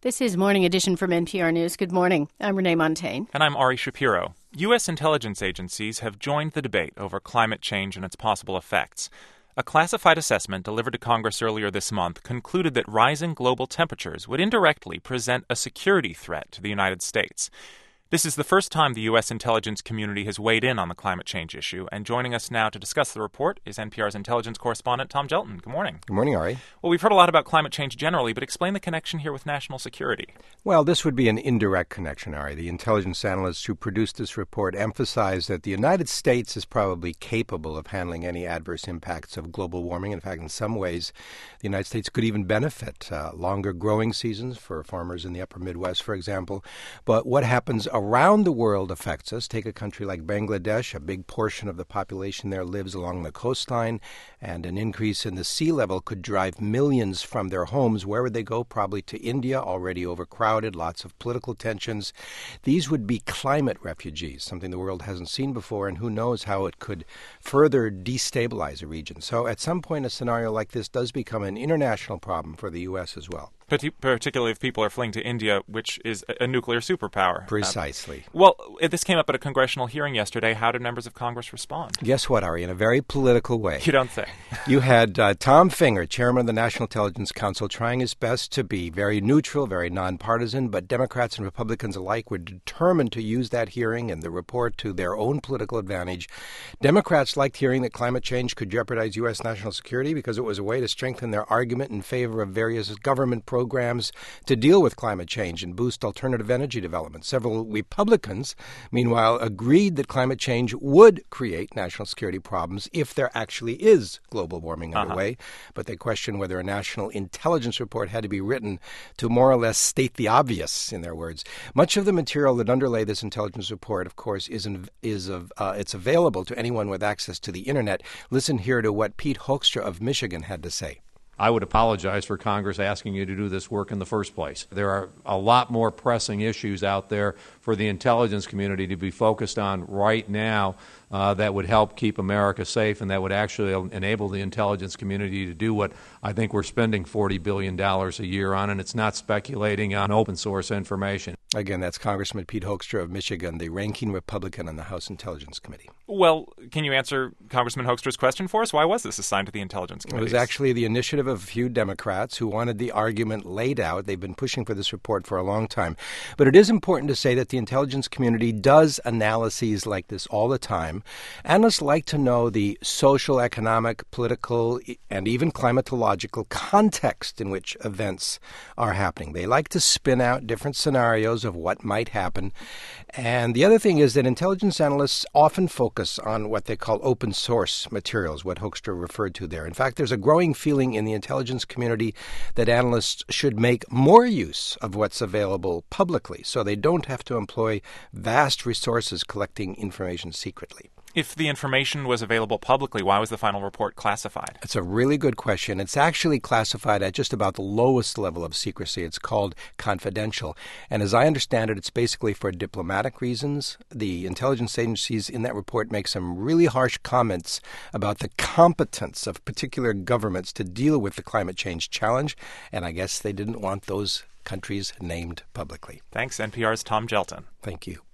This is Morning Edition from NPR News. Good morning. I'm Renee Montaigne. And I'm Ari Shapiro. U.S. intelligence agencies have joined the debate over climate change and its possible effects. A classified assessment delivered to Congress earlier this month concluded that rising global temperatures would indirectly present a security threat to the United States. This is the first time the U.S. intelligence community has weighed in on the climate change issue, and joining us now to discuss the report is NPR's intelligence correspondent Tom Gjelten. Good morning. Good morning, Ari. Well, we've heard a lot about climate change generally, but explain the connection here with national security. Well, this would be an indirect connection, Ari. The intelligence analysts who produced this report emphasized that the United States is probably capable of handling any adverse impacts of global warming. In fact, in some ways, the United States could even benefit longer growing seasons for farmers in the upper Midwest, for example. But what happens around the world affects us. Take a country like Bangladesh. A big portion of the population there lives along the coastline, and an increase in the sea level could drive millions from their homes. Where would they go? Probably to India, already overcrowded, lots of political tensions. These would be climate refugees, something the world hasn't seen before, and who knows how it could further destabilize a region. So at some point, a scenario like this does become an international problem for the U.S. as well. Particularly if people are fleeing to India, which is a nuclear superpower. Precisely. Well, this came up at a congressional hearing yesterday. How did members of Congress respond? Guess what, Ari? In a very political way. You don't say. You had Tom Finger, chairman of the National Intelligence Council, trying his best to be very neutral, very nonpartisan, but Democrats and Republicans alike were determined to use that hearing and the report to their own political advantage. Democrats liked hearing that climate change could jeopardize U.S. national security because it was a way to strengthen their argument in favor of various government programs to deal with climate change and boost alternative energy development. Several Republicans, meanwhile, agreed that climate change would create national security problems if there actually is global warming underway, but they questioned whether a national intelligence report had to be written to more or less state the obvious, in their words. Much of the material that underlay this intelligence report, of course, it's available to anyone with access to the Internet. Listen here to what Pete Hoekstra of Michigan had to say. I would apologize for Congress asking you to do this work in the first place. There are a lot more pressing issues out there for the intelligence community to be focused on right now that would help keep America safe and that would actually enable the intelligence community to do what I think we're spending $40 billion a year on, and it's not speculating on open source information. Again, that's Congressman Pete Hoekstra of Michigan, the ranking Republican on the House Intelligence Committee. Well, can you answer Congressman Hoekstra's question for us? Why was this assigned to the Intelligence Committee? It was actually the initiative of a few Democrats who wanted the argument laid out. They've been pushing for this report for a long time. But it is important to say that the intelligence community does analyses like this all the time. Analysts like to know the social, economic, political, and even climatological context in which events are happening. They like to spin out different scenarios of what might happen. And the other thing is that intelligence analysts often focus on what they call open source materials, what Hoekstra referred to there. In fact, there's a growing feeling in the intelligence community that analysts should make more use of what's available publicly so they don't have to employ vast resources collecting information secretly. If the information was available publicly, why was the final report classified? It's a really good question. It's actually classified at just about the lowest level of secrecy. It's called confidential. And as I understand it, it's basically for diplomatic reasons. The intelligence agencies in that report make some really harsh comments about the competence of particular governments to deal with the climate change challenge. And I guess they didn't want those countries named publicly. Thanks, NPR's Tom Gjelten. Thank you.